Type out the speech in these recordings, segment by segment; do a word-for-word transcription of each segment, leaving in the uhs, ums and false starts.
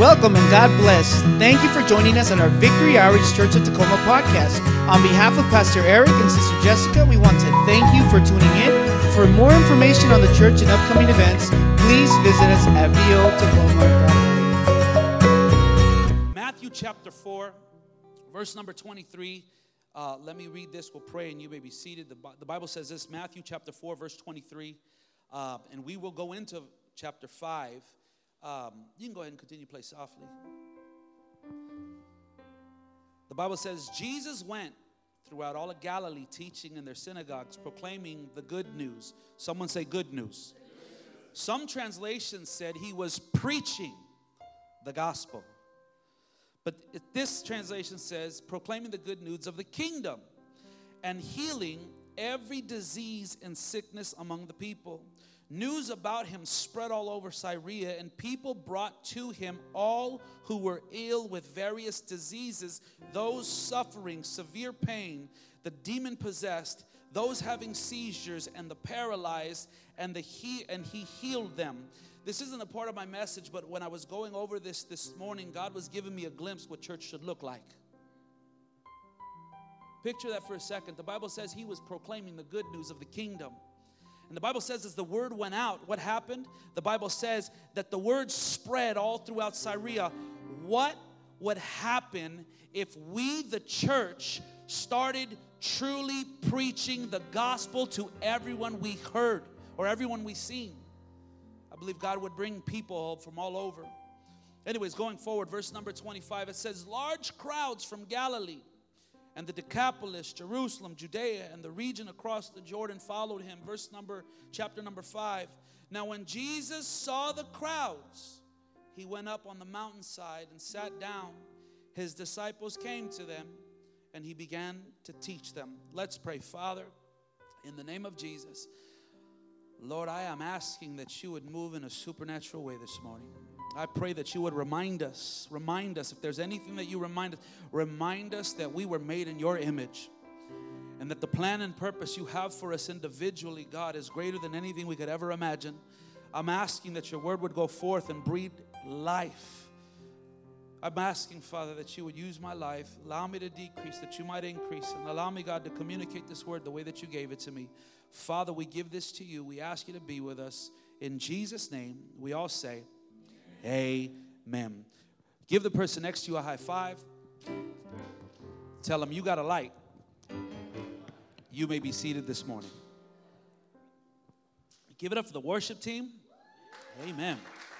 Welcome and God bless. Thank you for joining us on our Victory Outreach Church of Tacoma podcast. On behalf of Pastor Eric and Sister Jessica, we want to thank you for tuning in. For more information on the church and upcoming events, please visit us at v o tacoma dot org. Matthew chapter four, verse number twenty-three. Uh, let me read this. We'll pray and you may be seated. The, the Bible says this, Matthew chapter four, verse twenty-three. Uh, and we will go into chapter five. Um, you can go ahead and continue to play softly. The Bible says, Jesus went throughout all of Galilee, teaching in their synagogues, proclaiming the good news. Someone say good news. Some translations said he was preaching the gospel. But this translation says, proclaiming the good news of the kingdom and healing every disease and sickness among the people. News about him spread all over Syria, and people brought to him all who were ill with various diseases, those suffering severe pain, the demon-possessed, those having seizures, and the paralyzed, and the he and he healed them. This isn't a part of my message, but when I was going over this this morning, God was giving me a glimpse what church should look like. Picture that for a second. The Bible says he was proclaiming the good news of the kingdom. And the Bible says as the word went out, what happened? The Bible says that the word spread all throughout Syria. What would happen if we, the church, started truly preaching the gospel to everyone we heard or everyone we seen? I believe God would bring people from all over. Anyways, going forward, verse number twenty-five, it says, large crowds from Galilee and the Decapolis, Jerusalem, Judea, and the region across the Jordan followed him. Verse number, chapter number five. Now when Jesus saw the crowds, he went up on the mountainside and sat down. His disciples came to them, and he began to teach them. Let's pray. Father, in the name of Jesus, Lord, I am asking that you would move in a supernatural way this morning. I pray that you would remind us, remind us, if there's anything that you remind us, remind us that we were made in your image and that the plan and purpose you have for us individually, God, is greater than anything we could ever imagine. I'm asking that your word would go forth and breathe life. I'm asking, Father, that you would use my life, allow me to decrease, that you might increase, and allow me, God, to communicate this word the way that you gave it to me. Father, we give this to you. We ask you to be with us. In Jesus' name, we all say, amen. Give the person next to you a high five. Tell them you got a light. You may be seated this morning. Give it up for the worship team. Amen.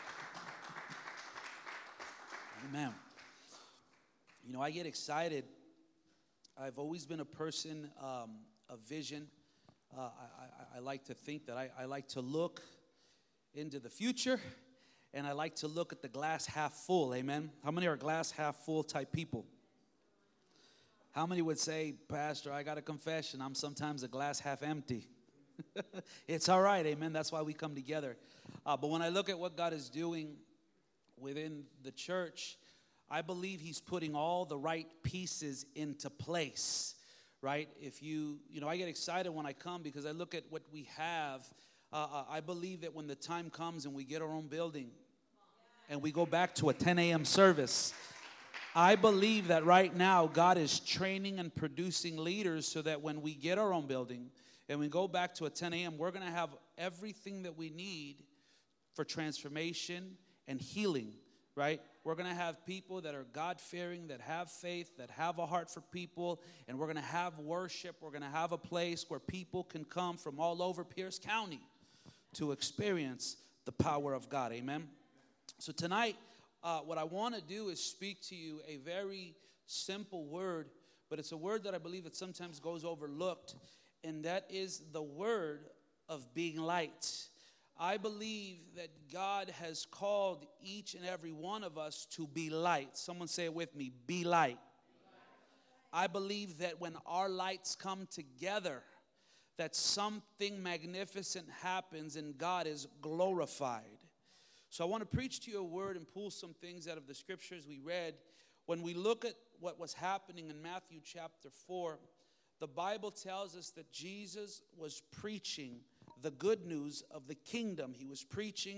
Amen. You know, I get excited. I've always been a person um, of vision. Uh, I, I, I like to think that I, I like to look into the future. And I like to look at the glass half full, amen? How many are glass half full type people? How many would say, Pastor, I got a confession, I'm sometimes a glass half empty? It's all right, amen? That's why we come together. Uh, but when I look at what God is doing within the church, I believe he's putting all the right pieces into place, right? If you, you know, I get excited when I come because I look at what we have. Uh, I believe that when the time comes and we get our own building and we go back to a ten a.m. service, I believe that right now God is training and producing leaders so that when we get our own building and we go back to a ten a.m., we're going to have everything that we need for transformation and healing, right? We're going to have people that are God-fearing, that have faith, that have a heart for people, and we're going to have worship. We're going to have a place where people can come from all over Pierce County to experience the power of God, amen? So tonight, uh, what I want to do is speak to you a very simple word, but it's a word that I believe that sometimes goes overlooked, and that is the word of being light. I believe that God has called each and every one of us to be light. Someone say it with me, be light. I believe that when our lights come together, that something magnificent happens and God is glorified. So I want to preach to you a word and pull some things out of the scriptures we read. When we look at what was happening in Matthew chapter four, the Bible tells us that Jesus was preaching the good news of the kingdom. He was preaching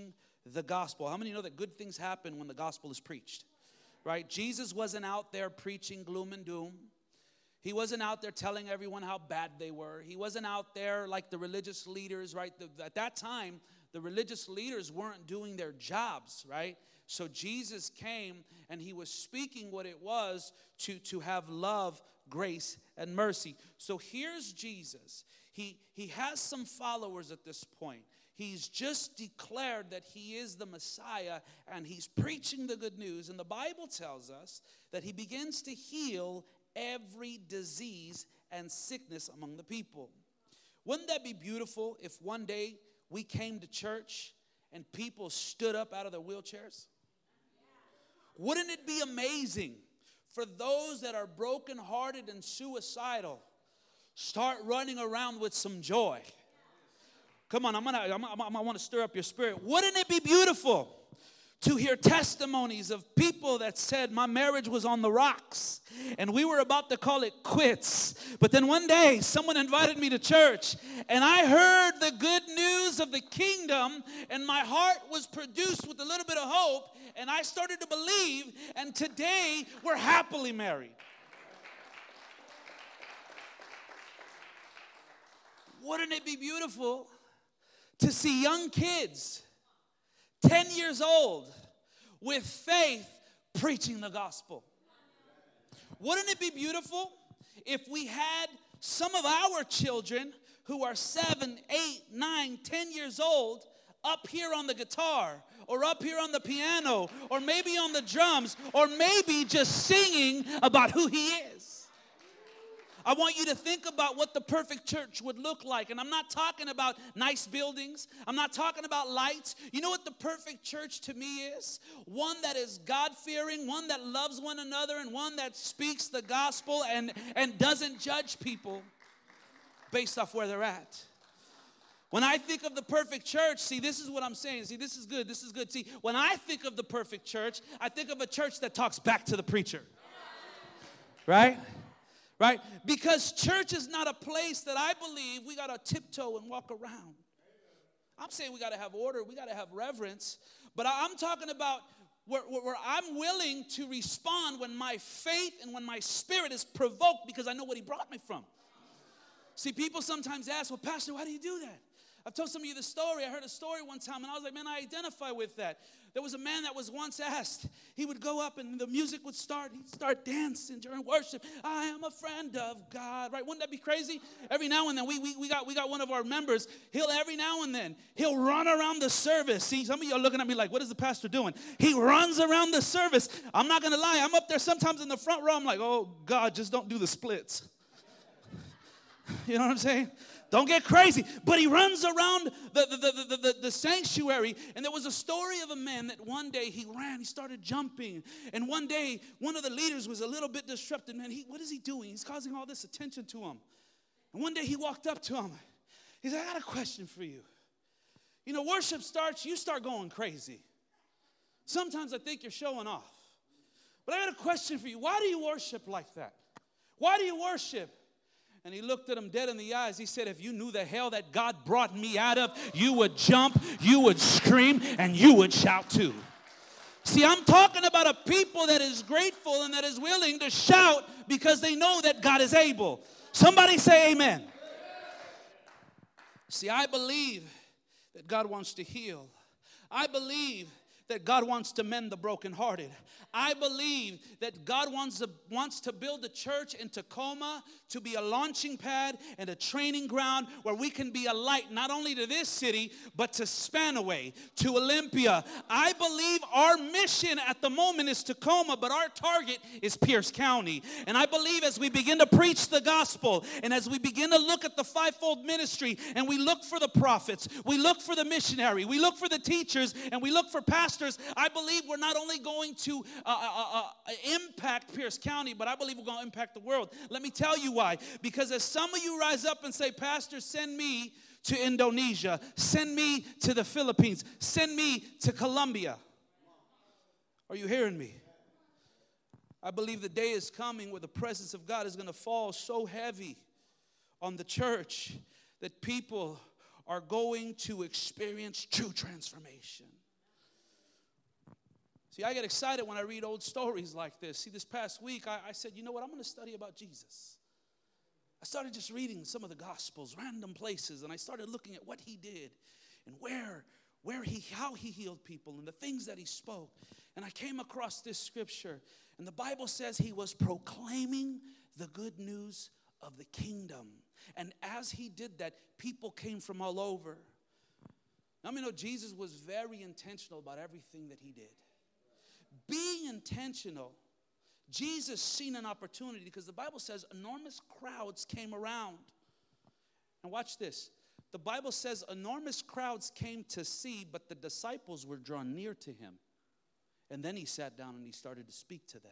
the gospel. How many know that good things happen when the gospel is preached? Right? Jesus wasn't out there preaching gloom and doom. He wasn't out there telling everyone how bad they were. He wasn't out there like the religious leaders, right? The, at that time, the religious leaders weren't doing their jobs, right? So Jesus came and he was speaking what it was to, to have love, grace, and mercy. So here's Jesus. He, he has some followers at this point. He's just declared that he is the Messiah, and he's preaching the good news. And the Bible tells us that he begins to heal every disease and sickness among the people. Wouldn't that be beautiful if one day we came to church and people stood up out of their wheelchairs? Wouldn't it be amazing for those that are brokenhearted and suicidal start running around with some joy? Come on, I'm gonna, I'm, I'm, I want to stir up your spirit. Wouldn't it be beautiful to hear testimonies of people that said, my marriage was on the rocks and we were about to call it quits, but then one day someone invited me to church and I heard the good news of the kingdom and my heart was produced with a little bit of hope and I started to believe, and today we're happily married. Wouldn't it be beautiful to see young kids, ten years old, with faith preaching the gospel? Wouldn't it be beautiful if we had some of our children who are seven, eight, nine, ten years old up here on the guitar, or up here on the piano, or maybe on the drums, or maybe just singing about who he is? I want you to think about what the perfect church would look like. And I'm not talking about nice buildings. I'm not talking about lights. You know what the perfect church to me is? One that is God-fearing, one that loves one another, and one that speaks the gospel and, and doesn't judge people based off where they're at. When I think of the perfect church, see, this is what I'm saying. See, this is good. This is good. See, when I think of the perfect church, I think of a church that talks back to the preacher. Right? Right? Because church is not a place that I believe we got to tiptoe and walk around. I'm saying we got to have order. We got to have reverence. But I'm talking about where, where, where I'm willing to respond when my faith and when my spirit is provoked because I know what he brought me from. See, people sometimes ask, well, Pastor, why do you do that? I've told some of you the story. I heard a story one time, and I was like, man, I identify with that. There was a man that was once asked. He would go up, and the music would start. He'd start dancing during worship. I am a friend of God, right? Wouldn't that be crazy? Every now and then, we, we, we, got, we got one of our members. He'll, every now and then, he'll run around the service. See, some of you are looking at me like, what is the pastor doing? He runs around the service. I'm not going to lie. I'm up there sometimes in the front row. I'm like, oh, God, just don't do the splits. You know what I'm saying? Don't get crazy. But he runs around the, the, the, the, the, the sanctuary. And there was a story of a man that one day he ran. He started jumping. And one day, one of the leaders was a little bit disrupted. Man, he, what is he doing? He's causing all this attention to him. And one day he walked up to him. He said, I got a question for you. You know, worship starts, you start going crazy. Sometimes I think you're showing off. But I got a question for you. Why do you worship like that? Why do you worship? And he looked at him dead in the eyes. He said, if you knew the hell that God brought me out of, you would jump, you would scream, and you would shout too. See, I'm talking about a people that is grateful and that is willing to shout because they know that God is able. Somebody say amen. See, I believe that God wants to heal. I believe that God wants to mend the brokenhearted. I believe that God wants to, wants to build a church in Tacoma to be a launching pad and a training ground where we can be a light not only to this city, but to Spanaway, to Olympia. I believe our mission at the moment is Tacoma, but our target is Pierce County. And I believe as we begin to preach the gospel and as we begin to look at the fivefold ministry and we look for the prophets, we look for the missionary, we look for the teachers, and we look for pastors, I believe we're not only going to Uh, uh, uh, impact Pierce County, but I believe we're going to impact the world. Let me tell you why. Because as some of you rise up and say, Pastor, send me to Indonesia, send me to the Philippines, send me to Colombia. Are you hearing me? I believe the day is coming where the presence of God is going to fall so heavy on the church that people are going to experience true transformation. See, I get excited when I read old stories like this. See, this past week, I, I said, you know what, I'm going to study about Jesus. I started just reading some of the Gospels, random places, and I started looking at what he did and where, where he, how he healed people and the things that he spoke. And I came across this scripture, and the Bible says he was proclaiming the good news of the kingdom. And as he did that, people came from all over. Now, I mean, know Jesus was very intentional about everything that he did. Being intentional, Jesus seen an opportunity because the Bible says enormous crowds came around. And watch this. The Bible says enormous crowds came to see, but the disciples were drawn near to him. And then he sat down and he started to speak to them.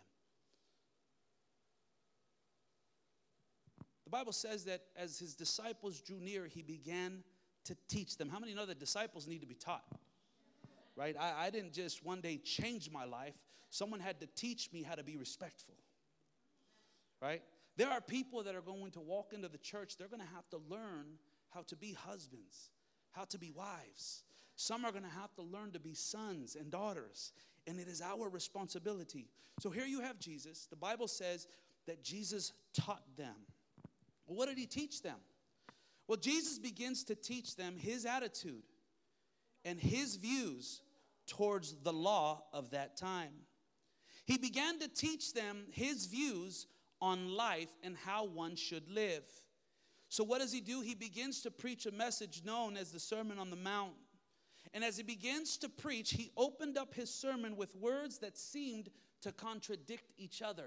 The Bible says that as his disciples drew near, he began to teach them. How many know that disciples need to be taught? Right? I, I didn't just one day change my life. Someone had to teach me how to be respectful. Right? There are people that are going to walk into the church. They're going to have to learn how to be husbands, how to be wives. Some are going to have to learn to be sons and daughters. And it is our responsibility. So here you have Jesus. The Bible says that Jesus taught them. Well, what did he teach them? Well, Jesus begins to teach them his attitude and his views towards the law of that time. He began to teach them his views on life and how one should live. So what does he do? He begins to preach a message known as the Sermon on the Mount. And as he begins to preach, he opened up his sermon with words that seemed to contradict each other.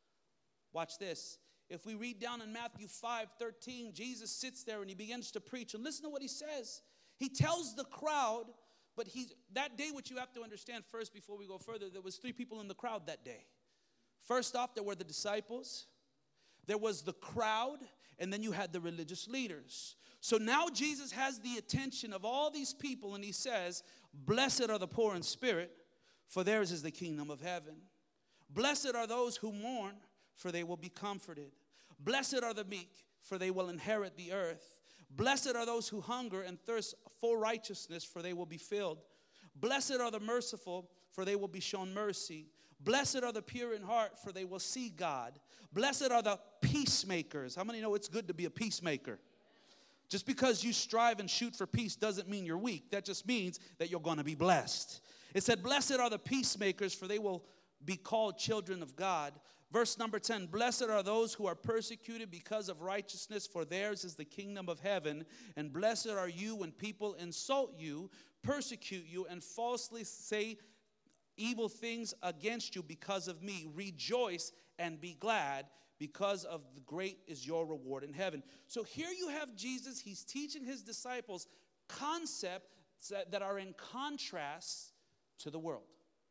Watch this. If we read down in Matthew five thirteen, Jesus sits there and he begins to preach. And listen to what he says. He tells the crowd, but he's, that day, what you have to understand first before we go further, there was three people in the crowd that day. First off, there were the disciples. There was the crowd, and then you had the religious leaders. So now Jesus has the attention of all these people, and he says, blessed are the poor in spirit, for theirs is the kingdom of heaven. Blessed are those who mourn, for they will be comforted. Blessed are the meek, for they will inherit the earth. Blessed are those who hunger and thirst for righteousness, for they will be filled. Blessed are the merciful, for they will be shown mercy. Blessed are the pure in heart, for they will see God. Blessed are the peacemakers. How many know it's good to be a peacemaker? Just because you strive and shoot for peace doesn't mean you're weak. That just means that you're going to be blessed. It said, blessed are the peacemakers, for they will be called children of God. Verse number ten, blessed are those who are persecuted because of righteousness, for theirs is the kingdom of heaven. And blessed are you when people insult you, persecute you, and falsely say evil things against you because of me. Rejoice and be glad, because of the great is your reward in heaven. So here you have Jesus. He's teaching his disciples concepts that, that are in contrast to the world.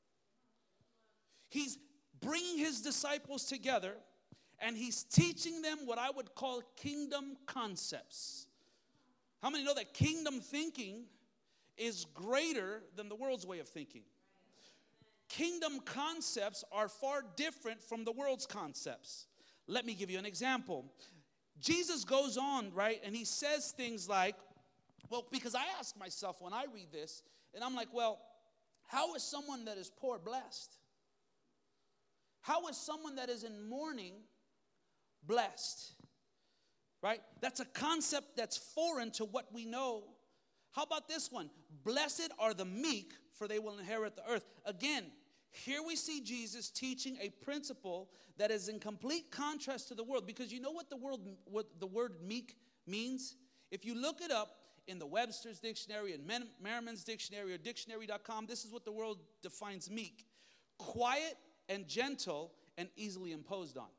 He's bringing his disciples together, and he's teaching them what I would call kingdom concepts. How many know that kingdom thinking is greater than the world's way of thinking? Kingdom concepts are far different from the world's concepts. Let me give you an example. Jesus goes on, right, and he says things like, well, because I ask myself when I read this, and I'm like, well, how is someone that is poor blessed? How is someone that is in mourning blessed? Right? That's a concept that's foreign to what we know. How about this one? Blessed are the meek, for they will inherit the earth. Again, here we see Jesus teaching a principle that is in complete contrast to the world. Because you know what the world, what the word meek means? If you look it up in the Webster's Dictionary and Merriman's Dictionary or dictionary dot com, this is what the world defines meek. Quiet and gentle and easily imposed on.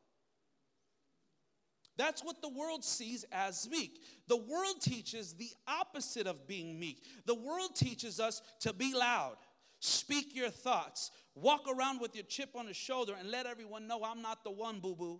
That's what the world sees as meek. The world teaches the opposite of being meek. The world teaches us to be loud, speak your thoughts, walk around with your chip on the shoulder, and let everyone know I'm not the one, boo-boo.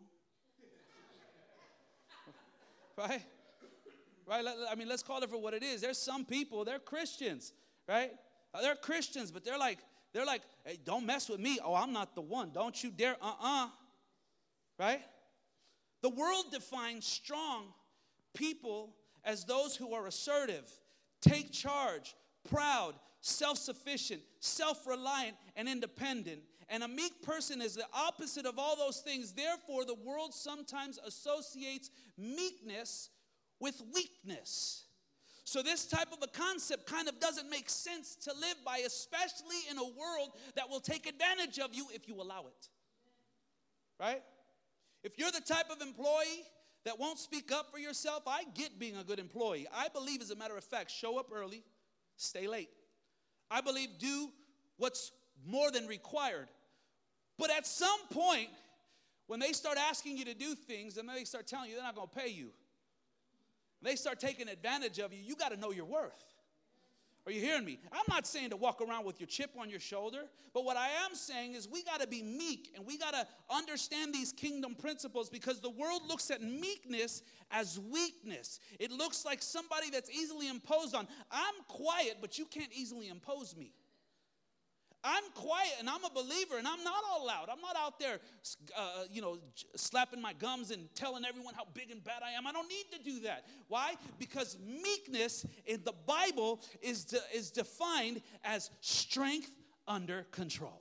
Right? Right? I mean, let's call it for what it is. There's some people, they're Christians, right? They're Christians, but they're like, They're like, hey, don't mess with me. Oh, I'm not the one. Don't you dare. Uh-uh. Right? The world defines strong people as those who are assertive, take charge, proud, self-sufficient, self-reliant, and independent. And a meek person is the opposite of all those things. Therefore, the world sometimes associates meekness with weakness. So this type of a concept kind of doesn't make sense to live by, especially in a world that will take advantage of you if you allow it. Right? If you're the type of employee that won't speak up for yourself, I get being a good employee. I believe, as a matter of fact, show up early, stay late. I believe do what's more than required. But at some point, when they start asking you to do things and then they start telling you they're not going to pay you, they start taking advantage of you, you got to know your worth. Are you hearing me? I'm not saying to walk around with your chip on your shoulder, but what I am saying is we got to be meek, and we got to understand these kingdom principles, because the world looks at meekness as weakness. It looks like somebody that's easily imposed on. I'm quiet, but you can't easily impose me. I'm quiet and I'm a believer, and I'm not all loud. I'm not out there, uh, you know, slapping my gums and telling everyone how big and bad I am. I don't need to do that. Why? Because meekness in the Bible is, de- is defined as strength under control.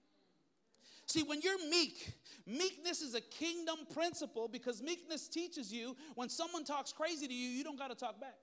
See, when you're meek, meekness is a kingdom principle, because meekness teaches you when someone talks crazy to you, you don't got to talk back.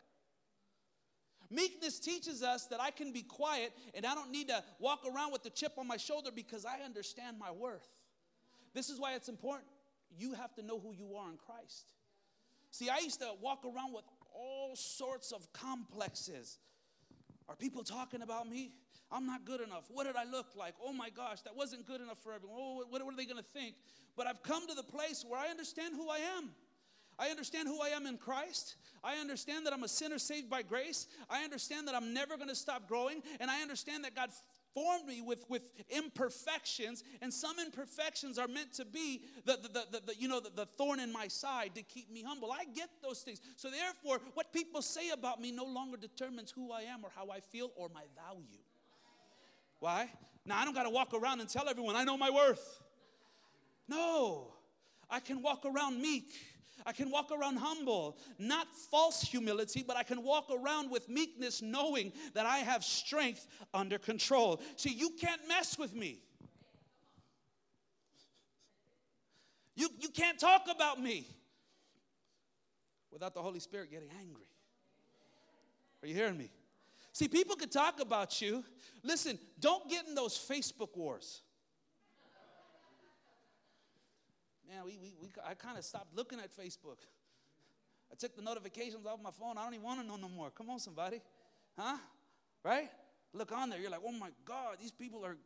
Meekness teaches us that I can be quiet and I don't need to walk around with the chip on my shoulder, because I understand my worth. This is why it's important. You have to know who you are in Christ. See, I used to walk around with all sorts of complexes. Are people talking about me? I'm not good enough. What did I look like? Oh my gosh, that wasn't good enough for everyone. Oh, what are they going to think? But I've come to the place where I understand who I am. I understand who I am in Christ. I understand that I'm a sinner saved by grace. I understand that I'm never going to stop growing. And I understand that God formed me with, with imperfections. And some imperfections are meant to be the, the, the, the, you know, the, the thorn in my side to keep me humble. I get those things. So therefore, what people say about me no longer determines who I am or how I feel or my value. Why? Now, I don't got to walk around and tell everyone I know my worth. No. I can walk around meek. I can walk around humble, not false humility, but I can walk around with meekness, knowing that I have strength under control. See, you can't mess with me. You, you can't talk about me without the Holy Spirit getting angry. Are you hearing me? See, people could talk about you. Listen, don't get in those Facebook wars. Man, we, we, we, I kind of stopped looking at Facebook. I took the notifications off my phone. I don't even want to know no more. Come on, somebody. Huh? Right? Look on there. You're like, oh, my God, these people are.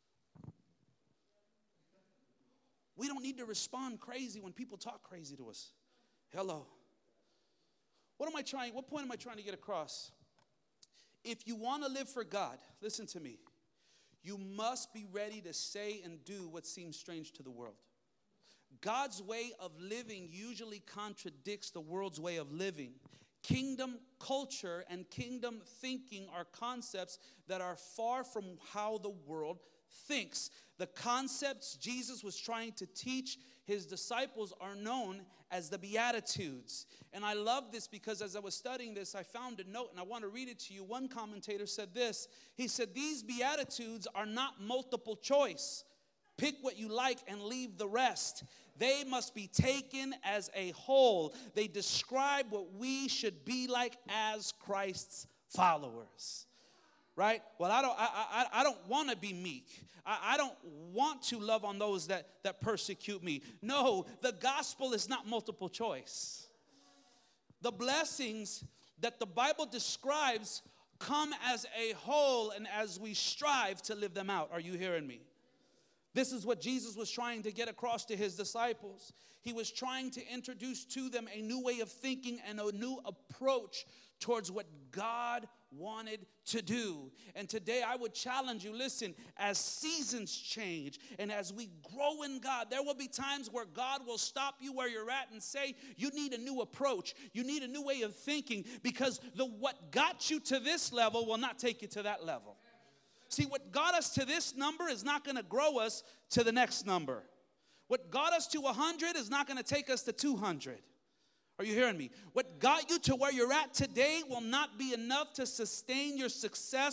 We don't need to respond crazy when people talk crazy to us. Hello. What am I trying? What point am I trying to get across? If you want to live for God, listen to me. You must be ready to say and do what seems strange to the world. God's way of living usually contradicts the world's way of living. Kingdom culture and kingdom thinking are concepts that are far from how the world thinks. The concepts Jesus was trying to teach his disciples are known as the Beatitudes. And I love this because as I was studying this, I found a note and I want to read it to you. One commentator said this. He said, these Beatitudes are not multiple choice. Pick what you like and leave the rest. They must be taken as a whole. They describe what we should be like as Christ's followers. Right? Well, I don't I I, I don't want to be meek. I, I don't want to love on those that, that persecute me. No, the gospel is not multiple choice. The blessings that the Bible describes come as a whole and as we strive to live them out. Are you hearing me? This is what Jesus was trying to get across to his disciples. He was trying to introduce to them a new way of thinking and a new approach towards what God wanted to do. And today I would challenge you, listen, as seasons change and as we grow in God, there will be times where God will stop you where you're at and say, you need a new approach. You need a new way of thinking, because the what got you to this level will not take you to that level. See, what got us to this number is not going to grow us to the next number. What got us to one hundred is not going to take us to two hundred. Are you hearing me? What got you to where you're at today will not be enough to sustain your success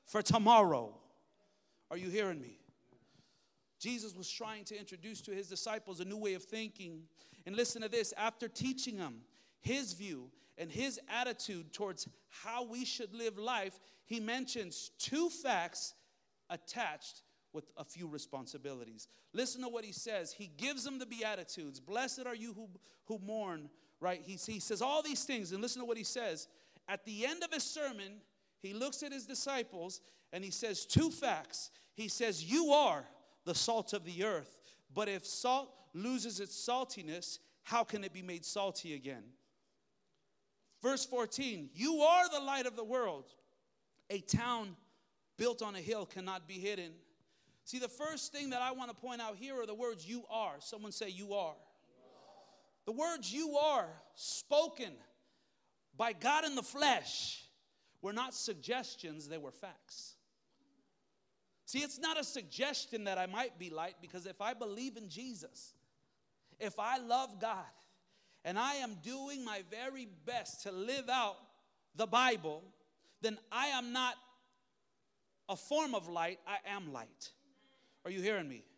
for tomorrow. Are you hearing me? Jesus was trying to introduce to his disciples a new way of thinking. And listen to this, after teaching them his view and his attitude towards how we should live life, he mentions two facts attached with a few responsibilities. Listen to what he says. He gives them the Beatitudes. Blessed are you who, who mourn, right? He, he says all these things, and listen to what he says. At the end of his sermon, he looks at his disciples, and he says two facts. He says, you are the salt of the earth, but if salt loses its saltiness, how can it be made salty again? Verse fourteen, you are the light of the world. A town built on a hill cannot be hidden. See, the first thing that I want to point out here are the words you are. Someone say you are. The words you are spoken by God in the flesh were not suggestions, they were facts. See, it's not a suggestion that I might be light, because if I believe in Jesus, if I love God, and I am doing my very best to live out the Bible, then I am not a form of light, I am light. Are you hearing me?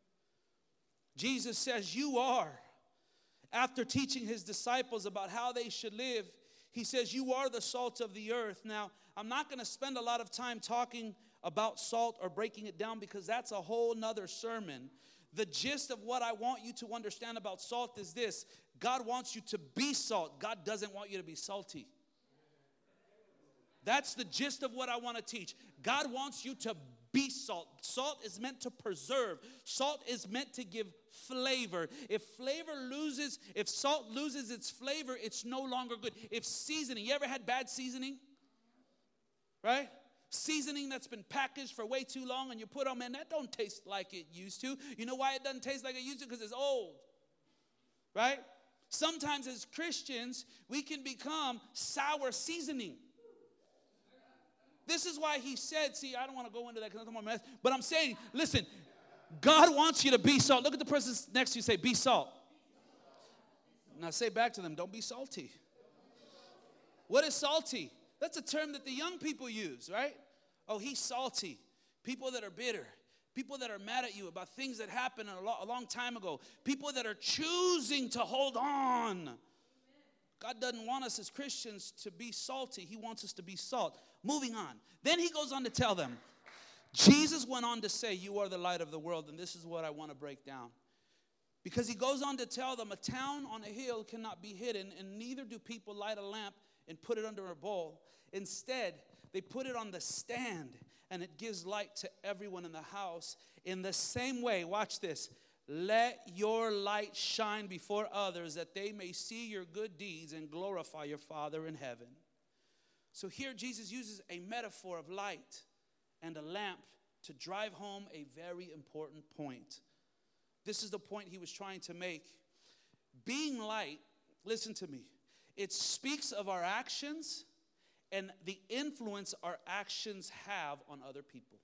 Jesus says you are. After teaching his disciples about how they should live, he says you are the salt of the earth. Now, I'm not going to spend a lot of time talking about salt or breaking it down, because that's a whole nother sermon. The gist of what I want you to understand about salt is this. God wants you to be salt. God doesn't want you to be salty. That's the gist of what I want to teach. God wants you to be salt. Salt is meant to preserve. Salt is meant to give flavor. If flavor loses, if salt loses its flavor, it's no longer good. If seasoning, you ever had bad seasoning? Right? Seasoning that's been packaged for way too long, and you put on, man, that don't taste like it used to. You know why it doesn't taste like it used to? Because it's old. Right? Sometimes as Christians, we can become sour seasoning. This is why he said, see, I don't want to go into that because I'm more mess, but I'm saying, listen, God wants you to be salt. Look at the person next to you, say, be salt. Now say back to them, don't be salty. What is salty? That's a term that the young people use, right? Oh, he's salty. People that are bitter. People that are mad at you about things that happened a, lo- a long time ago. People that are choosing to hold on. God doesn't want us as Christians to be salty. He wants us to be salt. Moving on. Then he goes on to tell them. Jesus went on to say, you are the light of the world. And this is what I want to break down. Because he goes on to tell them, a town on a hill cannot be hidden, and neither do people light a lamp and put it under a bowl. Instead, they put it on the stand, and it gives light to everyone in the house. In the same way, watch this, let your light shine before others, that they may see your good deeds and glorify your Father in heaven. So here Jesus uses a metaphor of light and a lamp to drive home a very important point. This is the point he was trying to make. Being light, listen to me, it speaks of our actions and the influence our actions have on other people.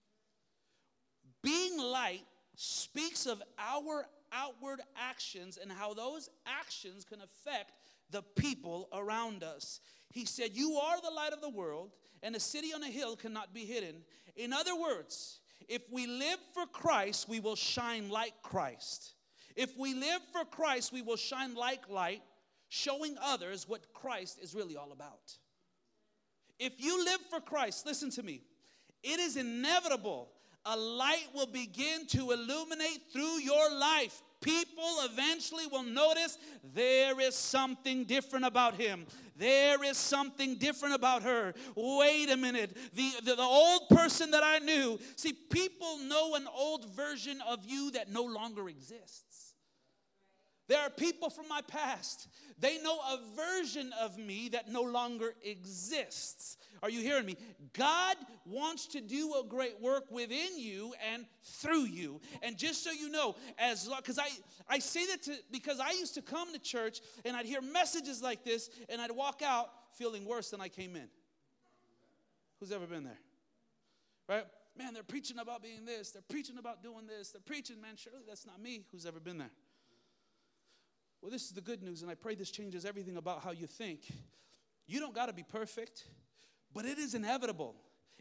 Being light speaks of our outward actions and how those actions can affect the people around us. He said, you are the light of the world, and a city on a hill cannot be hidden. In other words, if we live for Christ, we will shine like Christ. If we live for Christ, we will shine like light, showing others what Christ is really all about. If you live for Christ, listen to me, it is inevitable. A light will begin to illuminate through your life. People eventually will notice there is something different about him. There is something different about her. Wait a minute. The, the, the old person that I knew. See, people know an old version of you that no longer exists. There are people from my past. They know a version of me that no longer exists. Are you hearing me? God wants to do a great work within you and through you. And just so you know, as because I, I say that to, because I used to come to church and I'd hear messages like this and I'd walk out feeling worse than I came in. Who's ever been there? Right? Man, they're preaching about being this. They're preaching about doing this. They're preaching, man, surely that's not me. Who's ever been there? Well, this is the good news, and I pray this changes everything about how you think. You don't got to be perfect, but it is inevitable.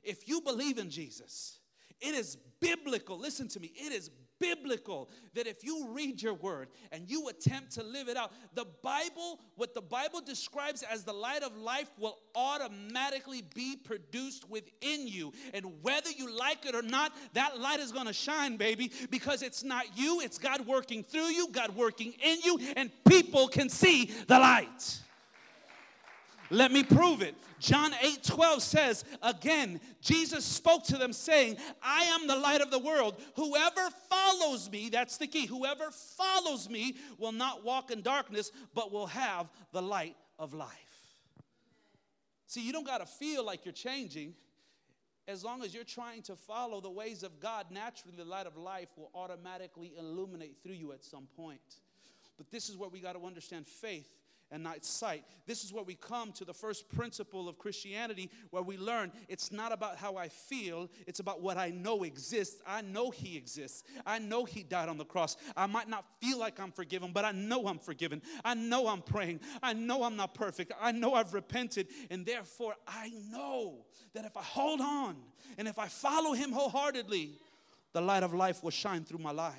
if you believe in Jesus, it is biblical. Listen to me. It is biblical that if you read your word and you attempt to live it out, the Bible, what the Bible describes as the light of life, will automatically be produced within you. And whether you like it or not, that light is going to shine, baby, because it's not you, it's God working through you, God working in you, and people can see the light. Let me prove it. John eight twelve says, again, Jesus spoke to them saying, I am the light of the world. Whoever follows me, that's the key, whoever follows me will not walk in darkness, but will have the light of life. See, you don't got to feel like you're changing. As long as you're trying to follow the ways of God, naturally the light of life will automatically illuminate through you at some point. But this is where we got to understand faith and not sight. This is where we come to the first principle of Christianity, where we learn it's not about how I feel, it's about what I know exists. I know he exists. I know he died on the cross. I might not feel like I'm forgiven, but I know I'm forgiven. I know I'm praying. I know I'm not perfect. I know I've repented, and therefore I know that if I hold on and if I follow him wholeheartedly, the light of life will shine through my life.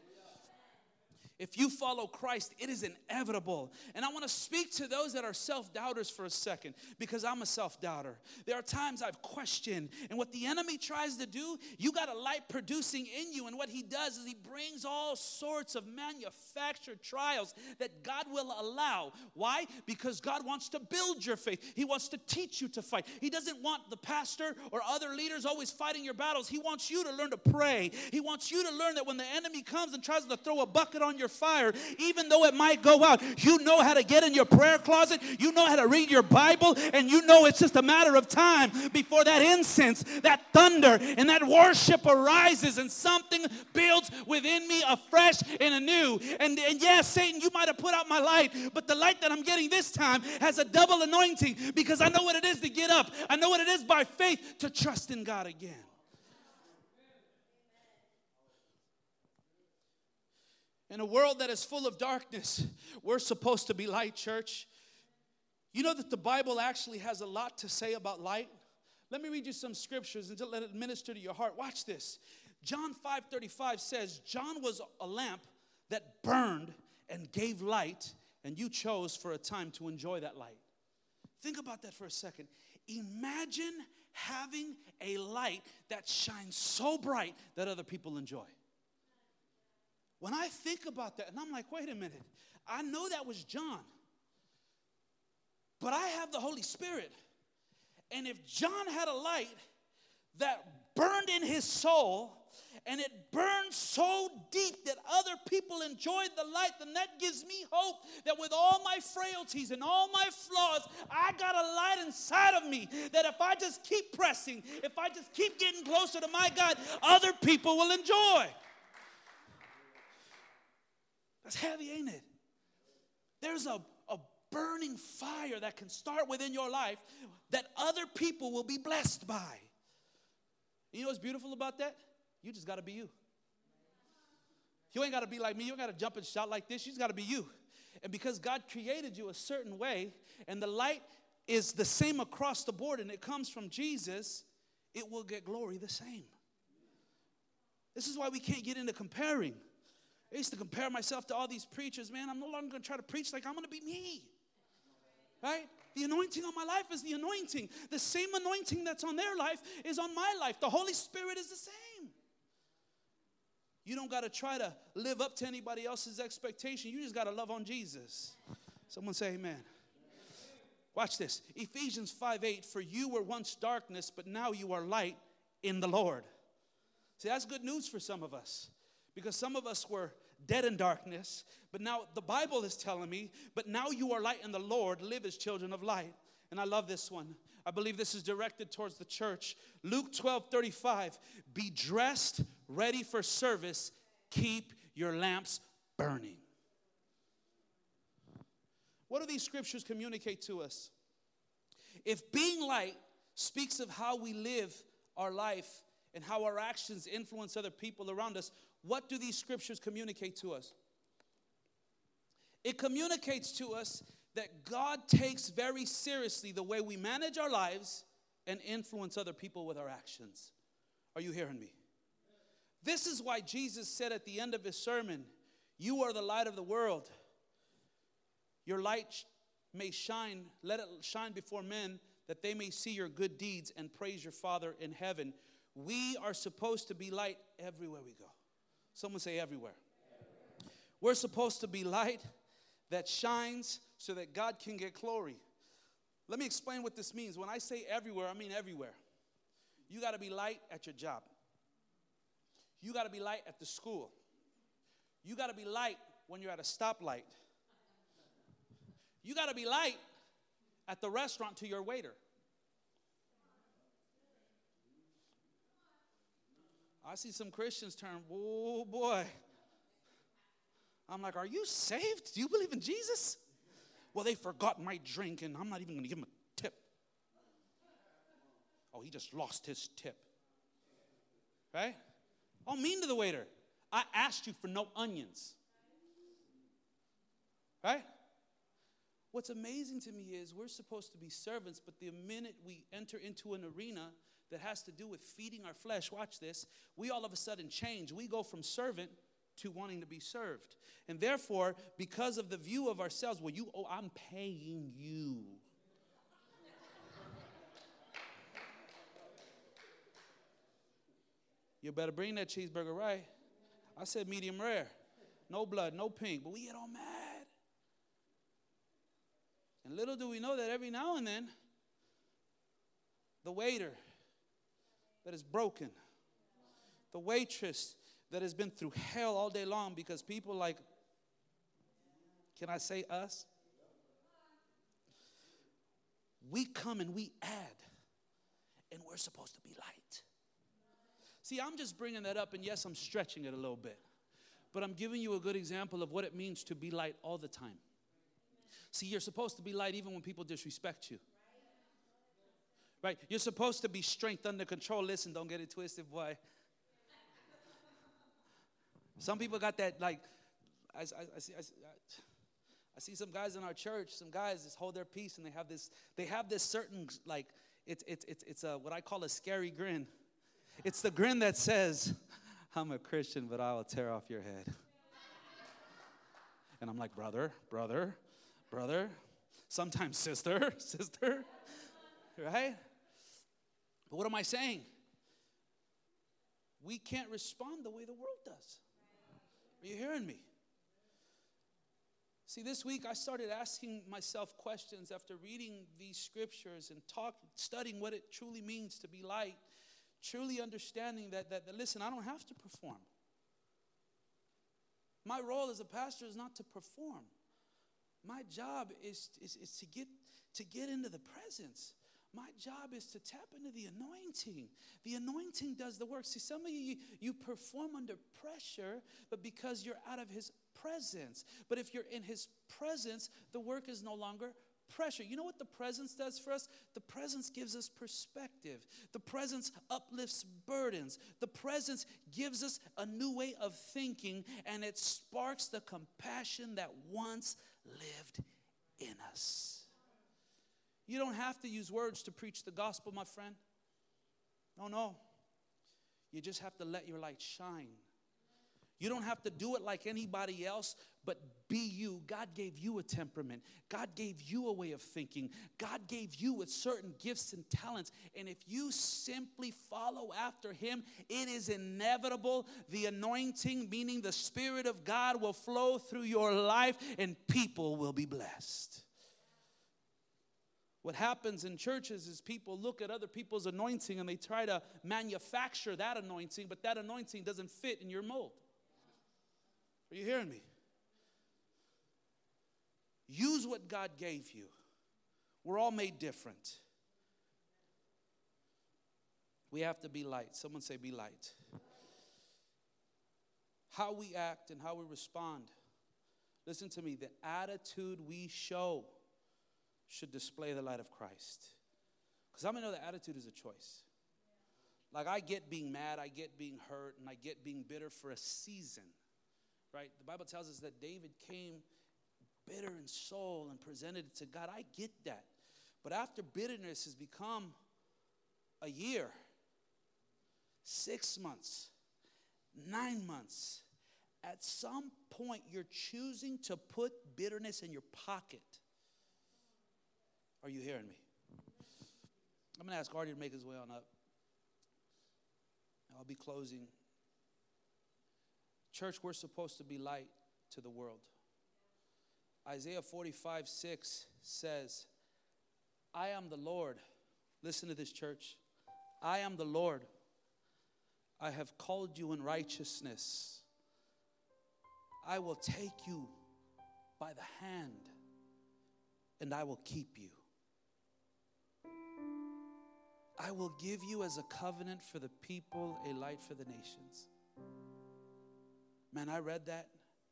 If you follow Christ, it is inevitable. And I want to speak to those that are self-doubters for a second, because I'm a self-doubter. There are times I've questioned, and what the enemy tries to do, you got a light producing in you, and what he does is he brings all sorts of manufactured trials that God will allow. Why? Because God wants to build your faith. He wants to teach you to fight. He doesn't want the pastor or other leaders always fighting your battles. He wants you to learn to pray. He wants you to learn that when the enemy comes and tries to throw a bucket on your fire, even though it might go out, you know how to get in your prayer closet, you know how to read your Bible, and you know it's just a matter of time before that incense, that thunder, and that worship arises, and something builds within me afresh and anew. And, and yes, Satan, you might have put out my light, but the light that I'm getting this time has a double anointing, because I know what it is to get up. I know what it is by faith to trust in God again. In a world that is full of darkness, we're supposed to be light, church. You know that the Bible actually has a lot to say about light? Let me read you some scriptures and just let it minister to your heart. Watch this. John five thirty-five says, John was a lamp that burned and gave light, and you chose for a time to enjoy that light. Think about that for a second. Imagine having a light that shines so bright that other people enjoy. When I think about that, and I'm like, wait a minute, I know that was John, but I have the Holy Spirit. And if John had a light that burned in his soul, and it burned so deep that other people enjoyed the light, then that gives me hope that with all my frailties and all my flaws, I got a light inside of me that if I just keep pressing, if I just keep getting closer to my God, other people will enjoy. That's heavy, ain't it? There's a, a burning fire that can start within your life that other people will be blessed by. You know what's beautiful about that? You just got to be you. You ain't got to be like me. You ain't got to jump and shout like this. You just got to be you. And because God created you a certain way, and the light is the same across the board, and it comes from Jesus, it will get glory the same. This is why we can't get into comparing. I used to compare myself to all these preachers. Man, I'm no longer going to try to preach like I'm going to be me. Right? The anointing on my life is the anointing. The same anointing that's on their life is on my life. The Holy Spirit is the same. You don't got to try to live up to anybody else's expectation. You just got to love on Jesus. Someone say amen. Watch this. Ephesians five eight, for you were once darkness, but now you are light in the Lord. See, that's good news for some of us. Because some of us were dead in darkness, but now the Bible is telling me, but now you are light in the Lord, live as children of light. And I love this one. I believe this is directed towards the church. Luke twelve thirty-five, be dressed, ready for service, keep your lamps burning. What do these scriptures communicate to us? If being light speaks of how we live our life and how our actions influence other people around us, what do these scriptures communicate to us? It communicates to us that God takes very seriously the way we manage our lives and influence other people with our actions. Are you hearing me? This is why Jesus said at the end of his sermon, you are the light of the world. Your light may shine, let it shine before men, that they may see your good deeds and praise your Father in heaven. We are supposed to be light everywhere we go. Someone say everywhere. Everywhere. We're supposed to be light that shines so that God can get glory. Let me explain what this means. When I say everywhere, I mean everywhere. You got to be light at your job. You got to be light at the school. You got to be light when you're at a stoplight. You got to be light at the restaurant to your waiter. I see some Christians turn, oh boy. I'm like, are you saved? Do you believe in Jesus? Well, they forgot my drink and I'm not even going to give them a tip. Oh, he just lost his tip. Right? I'm mean to the waiter. I asked you for no onions. Right? What's amazing to me is we're supposed to be servants, but the minute we enter into an arena that has to do with feeding our flesh, watch this, we all of a sudden change. We go from servant to wanting to be served. And therefore, because of the view of ourselves, well, you, oh, I'm paying you. You better bring that cheeseburger right. I said medium rare. No blood, no pink. But we get all mad. And little do we know that every now and then, the waiter that is broken, the waitress that has been through hell all day long because people like, can I say us? We come and we add, and we're supposed to be light. See, I'm just bringing that up, and yes, I'm stretching it a little bit. But I'm giving you a good example of what it means to be light all the time. See, you're supposed to be light even when people disrespect you. Right? You're supposed to be strength under control. Listen, don't get it twisted, boy. Some people got that, like, I, I, I, see, I, I see some guys in our church, some guys just hold their peace, and they have this, they have this certain, like, it's, it's, it's, it's a, what I call a scary grin. It's the grin that says, I'm a Christian, but I will tear off your head. And I'm like, brother, brother, brother, sometimes sister, sister, right? But what am I saying? We can't respond the way the world does. Are you hearing me? See, this week I started asking myself questions after reading these scriptures and talk, studying what it truly means to be light. Truly understanding that, that, that, listen, I don't have to perform. My role as a pastor is not to perform. My job is, is, is to get to get into the presence. My job is to tap into the anointing. The anointing does the work. See, some of you, you perform under pressure, but because you're out of his presence. But if you're in his presence, the work is no longer pressure. You know what the presence does for us? The presence gives us perspective. The presence uplifts burdens. The presence gives us a new way of thinking, and it sparks the compassion that once lived in us. You don't have to use words to preach the gospel, my friend. No, no. You just have to let your light shine. You don't have to do it like anybody else, but be you. God gave you a temperament. God gave you a way of thinking. God gave you with certain gifts and talents. And if you simply follow after him, it is inevitable. The anointing, meaning the Spirit of God, will flow through your life and people will be blessed. What happens in churches is people look at other people's anointing and they try to manufacture that anointing, but that anointing doesn't fit in your mold. Are you hearing me? Use what God gave you. We're all made different. We have to be light. Someone say, be light. How we act and how we respond. Listen to me. The attitude we show should display the light of Christ. Because how many know that attitude is a choice? Like, I get being mad, I get being hurt, and I get being bitter for a season. Right? The Bible tells us that David came bitter in soul and presented it to God. I get that. But after bitterness has become a year, six months, nine months. At some point, you're choosing to put bitterness in your pocket. Are you hearing me? I'm going to ask Artie to make his way on up. I'll be closing. Church, we're supposed to be light to the world. Isaiah forty-five six says, I am the Lord. Listen to this, church. I am the Lord. I have called you in righteousness. I will take you by the hand, and I will keep you. I will give you as a covenant for the people, a light for the nations. Man, I read that,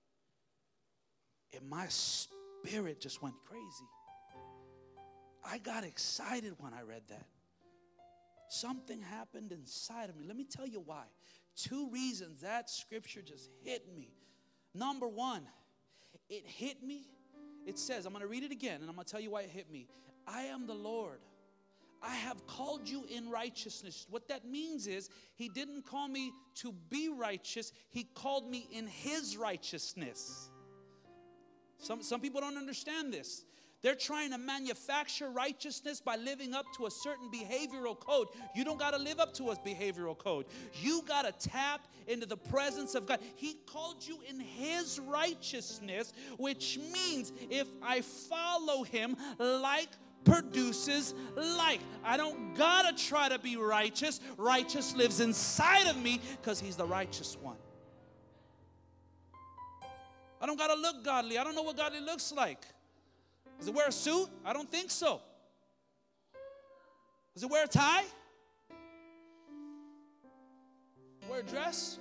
and my spirit just went crazy. I got excited when I read that. Something happened inside of me. Let me tell you why. Two reasons that scripture just hit me. Number one, it hit me. It says, I'm going to read it again, and I'm going to tell you why it hit me. I am the Lord. I have called you in righteousness. What that means is he didn't call me to be righteous. He called me in his righteousness. Some, some people don't understand this. They're trying to manufacture righteousness by living up to a certain behavioral code. You don't got to live up to a behavioral code. You got to tap into the presence of God. He called you in his righteousness, which means if I follow him, like produces like. I don't got to try to be righteous. Righteous lives inside of me because he's the righteous one. I don't got to look godly. I don't know what godly looks like. Does it wear a suit? I don't think so. Does it wear a tie? Wear a dress?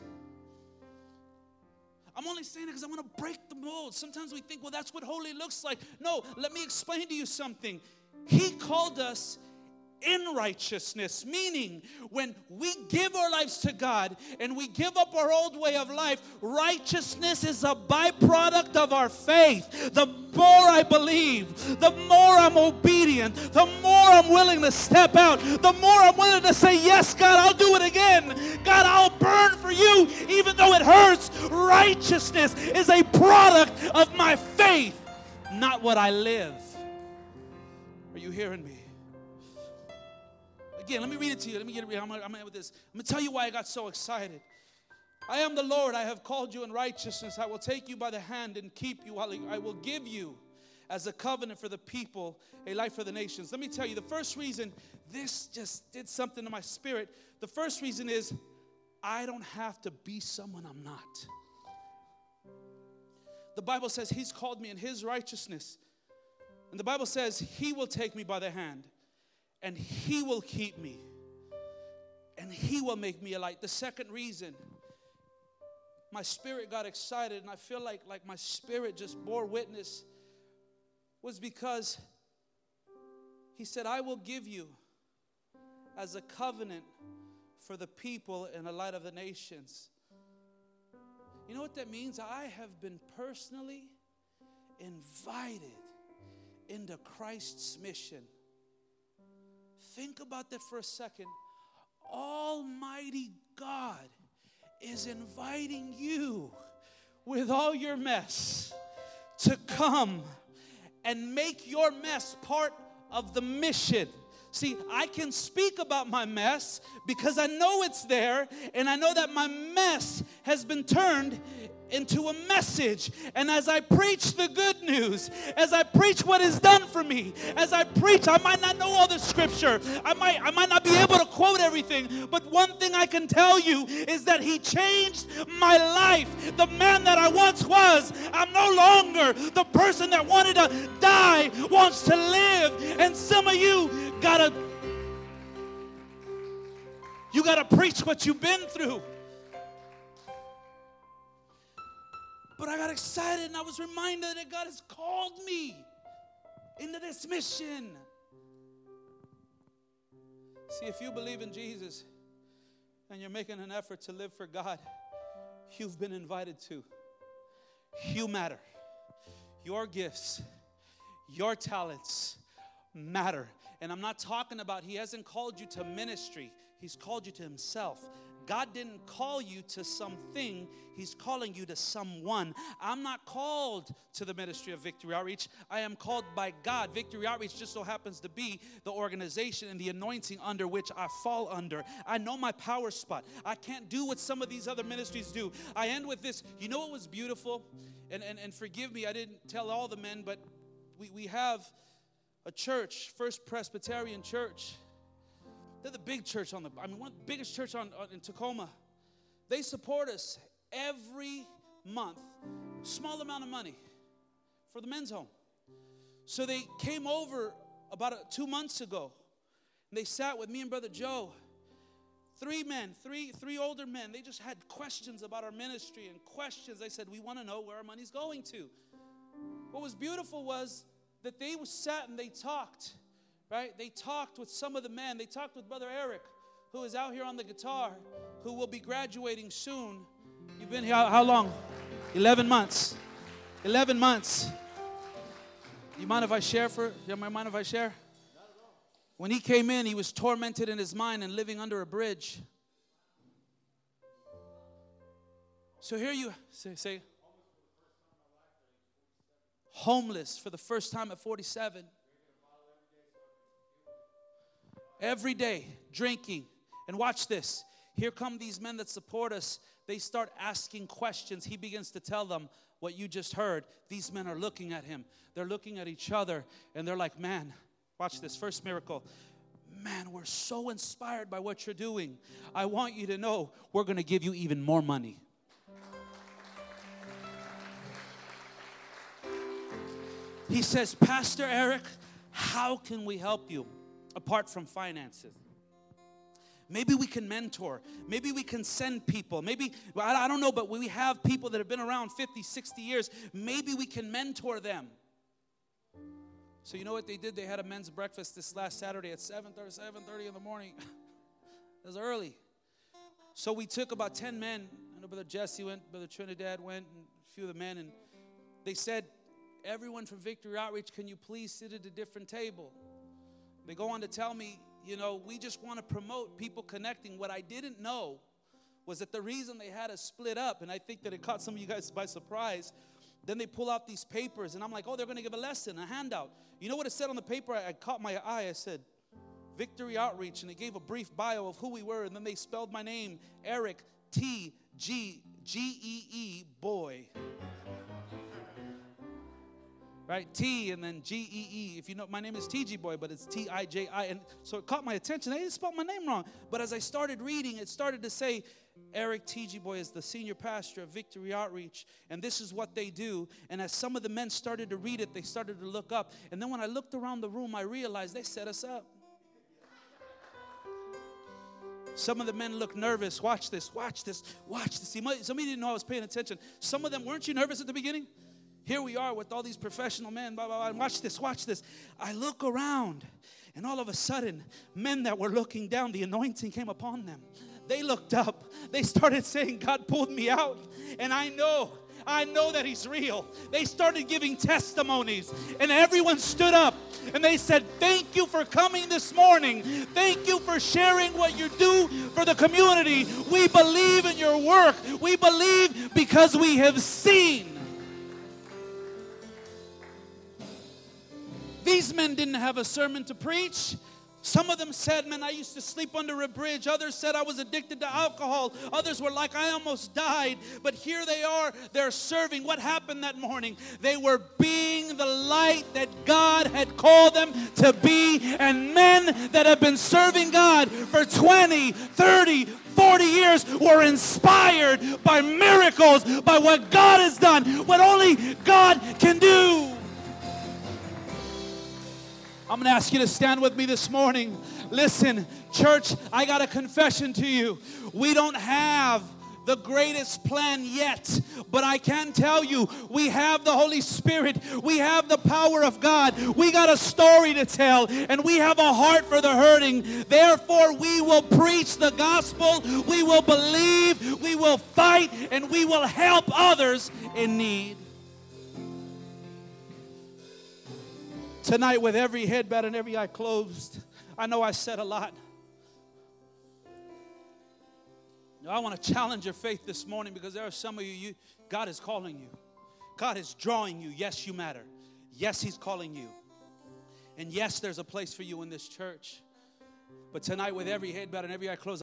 I'm only saying it because I want to break the mold. Sometimes we think, well, that's what holy looks like. No, let me explain to you something. He called us in righteousness, meaning when we give our lives to God and we give up our old way of life, righteousness is a byproduct of our faith. The more I believe, the more I'm obedient, the more I'm willing to step out, the more I'm willing to say, yes, God, I'll do it again. God, I'll burn for you even though it hurts. Righteousness is a product of my faith, not what I live. Are you hearing me? Again, let me read it to you. Let me get it. I'm going to end with this. I'm going to tell you why I got so excited. I am the Lord. I have called you in righteousness. I will take you by the hand and keep you. I will give you as a covenant for the people, a light for the nations. Let me tell you, the first reason this just did something to my spirit, the first reason is I don't have to be someone I'm not. The Bible says he's called me in his righteousness. And the Bible says he will take me by the hand. And he will keep me. And he will make me a light. The second reason, my spirit got excited, and I feel like, like my spirit just bore witness, was because he said, I will give you as a covenant for the people and a light of the nations. You know what that means? I have been personally invited into Christ's mission. Think about that for a second. Almighty God is inviting you with all your mess to come and make your mess part of the mission. See, I can speak about my mess because I know it's there, and I know that my mess has been turned into a message. And as I preach the good news, as I preach what is done for me, as I preach, I might not know all the scripture, I might, I might not be able to quote everything, but one thing I can tell you is that he changed my life. The man that I once was, I'm no longer. The person that wanted to die wants to live. And some of you gotta you gotta preach what you've been through. But I got excited and I was reminded that God has called me into this mission. See, if you believe in Jesus and you're making an effort to live for God, you've been invited to. You matter. Your gifts, your talents matter. And I'm not talking about, He hasn't called you to ministry. He's called you to Himself. God didn't call you to something. He's calling you to someone. I'm not called to the ministry of Victory Outreach. I am called by God. Victory Outreach just so happens to be the organization and the anointing under which I fall under. I know my power spot. I can't do what some of these other ministries do. I end with this. You know what was beautiful? And, and, and forgive me, I didn't tell all the men, but we, we have a church, First Presbyterian Church. They're the big church on the, I mean, one of the biggest church on, on in Tacoma. They support us every month, small amount of money for the men's home. So they came over about a, two months ago, and they sat with me and Brother Joe. Three men, three, three older men. They just had questions about our ministry and questions. They said, we want to know where our money's going to. What was beautiful was that they sat and they talked. Right? They talked with some of the men. They talked with Brother Eric, who is out here on the guitar, who will be graduating soon. You've been here how, how long? Eleven months. Eleven months. You mind if I share for? You mind if I share? When he came in, he was tormented in his mind and living under a bridge. So here you say, say homeless for the first time at forty-seven. Every day, drinking. And watch this. Here come these men that support us. They start asking questions. He begins to tell them what you just heard. These men are looking at him. They're looking at each other. And they're like, man, watch this. First miracle. Man, we're so inspired by what you're doing. I want you to know we're going to give you even more money. He says, Pastor Eric, how can we help you? Apart from finances. Maybe we can mentor. Maybe we can send people. Maybe, I don't know, but we have people that have been around fifty, sixty years. Maybe we can mentor them. So you know what they did? They had a men's breakfast this last Saturday at seven thirty in the morning. It was early. So we took about ten men. I know Brother Jesse went, Brother Trinidad went, and a few of the men. And they said, everyone from Victory Outreach, can you please sit at a different table? They go on to tell me, you know, we just want to promote people connecting. What I didn't know was that the reason they had us split up, and I think that it caught some of you guys by surprise, then they pull out these papers, and I'm like, oh, they're going to give a lesson, a handout. You know what it said on the paper? I, I caught my eye. I said, Victory Outreach, and it gave a brief bio of who we were, and then they spelled my name, Eric T G G E E, boy. Right, T and then G E E. If you know, my name is T G Boy, but it's T I J I. And so it caught my attention. They didn't spell my name wrong. But as I started reading, it started to say, Eric T G Boy is the senior pastor of Victory Outreach. And this is what they do. And as some of the men started to read it, they started to look up. And then when I looked around the room, I realized they set us up. Some of the men looked nervous. Watch this, watch this, watch this. Some of you didn't know I was paying attention. Some of them, weren't you nervous at the beginning? Here we are with all these professional men, blah, blah, blah. And watch this, watch this. I look around, and all of a sudden, men that were looking down, the anointing came upon them. They looked up. They started saying, God pulled me out. And I know, I know that He's real. They started giving testimonies, and everyone stood up, and they said, thank you for coming this morning. Thank you for sharing what you do for the community. We believe in your work. We believe because we have seen. These men didn't have a sermon to preach. Some of them said, man, I used to sleep under a bridge. Others said I was addicted to alcohol. Others were like, I almost died. But here they are, they're serving. What happened that morning? They were being the light that God had called them to be. And men that have been serving God for twenty, thirty, forty years were inspired by miracles, by what God has done, what only God can do. I'm going to ask you to stand with me this morning. Listen, church, I got a confession to you. We don't have the greatest plan yet, but I can tell you, we have the Holy Spirit. We have the power of God. We got a story to tell, and we have a heart for the hurting. Therefore, we will preach the gospel. We will believe. We will fight, and we will help others in need. Tonight, with every head bowed and every eye closed, I know I said a lot. I want to challenge your faith this morning because there are some of you, you, God is calling you. God is drawing you. Yes, you matter. Yes, He's calling you. And yes, there's a place for you in this church. But tonight, with every head bowed and every eye closed,